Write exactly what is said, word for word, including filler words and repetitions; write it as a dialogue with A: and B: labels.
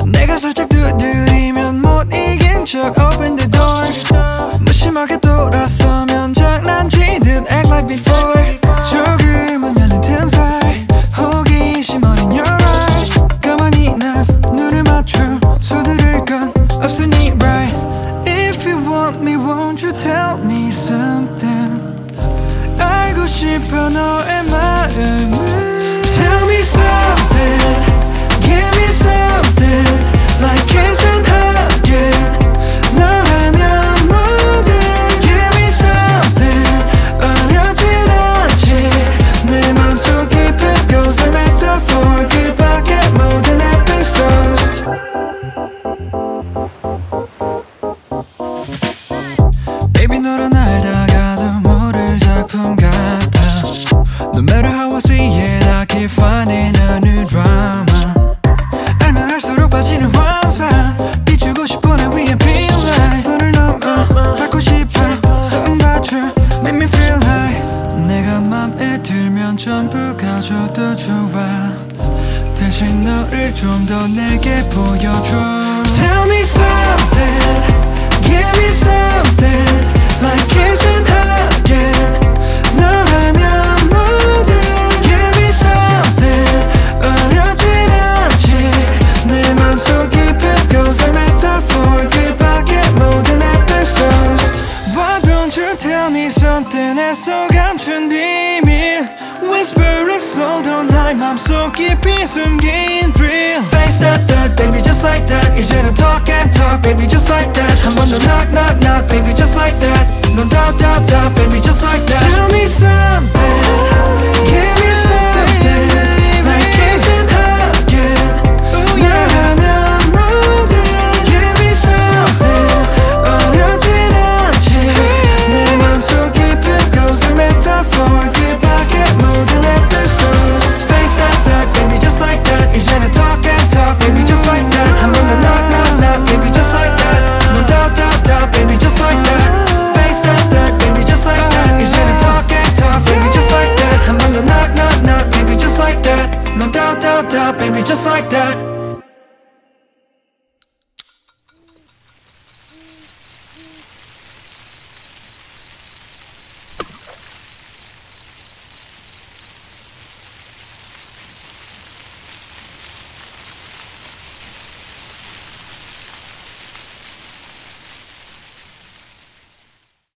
A: 내가 살짝 두드리면 못 이긴 척 open the door. 무심하게 돌아서면 장난치듯 act like before. 조금은 열린 틈 사이 호기심 어린 your eyes. 가만히 난 눈을 맞춰 서두를 건 없으니 right. If you want me won't you tell me something. 알고 싶어 너의 마음을. Tell me something, give me something, like kiss and hug it. 너라면 뭐든 give me something. 어렵진 않지 내 맘속 깊은 곳에 metaphor 그 밖에 모든 episodes. Baby 너를 알다가도 모를 작품 같아. No matter how I see it I keep finding a new drama. 알면 할수록 빠지는 환상. 비추고 싶어 내 위에 pink light. 선을 넘어 닿고 싶어 손 받쳐 make me feel high. 내가 맘에 들면 전부 가져도 좋아. 대신 너를 좀 더 내게 보여줘. Tell me something, give me something, like kiss and hug it. 너라면 뭐든 give me something. 어렵진 않지 내 맘속 깊은 곳에 metaphor 그 밖에 모든 episodes. Why don't you tell me something 애써 감춘 비밀. Whisper it so don't lie 맘속 깊이 숨긴 thrill. Face that that baby just like that. 이제는 talk and talk baby just like that. 한 번 더 knock knock knock baby just like that. 넌 doubt doubt doubt baby just like that. Tell me something, give me something, like kiss and hug it. 너라면 뭐든 give me something. 어렵진 않지 내 맘속 깊은 곳에 metaphor 그 밖에 모든 episodes. Face that that baby just like that. 이제는 talk and talk baby just like that. 한 번 더 knock knock knock baby just like that. 넌 doubt doubt doubt baby just like that. Face that that baby just like that. 이제는 talk and talk baby just like that. 한 번 더 knock knock knock baby just like that. 넌 doubt doubt doubt baby just like that.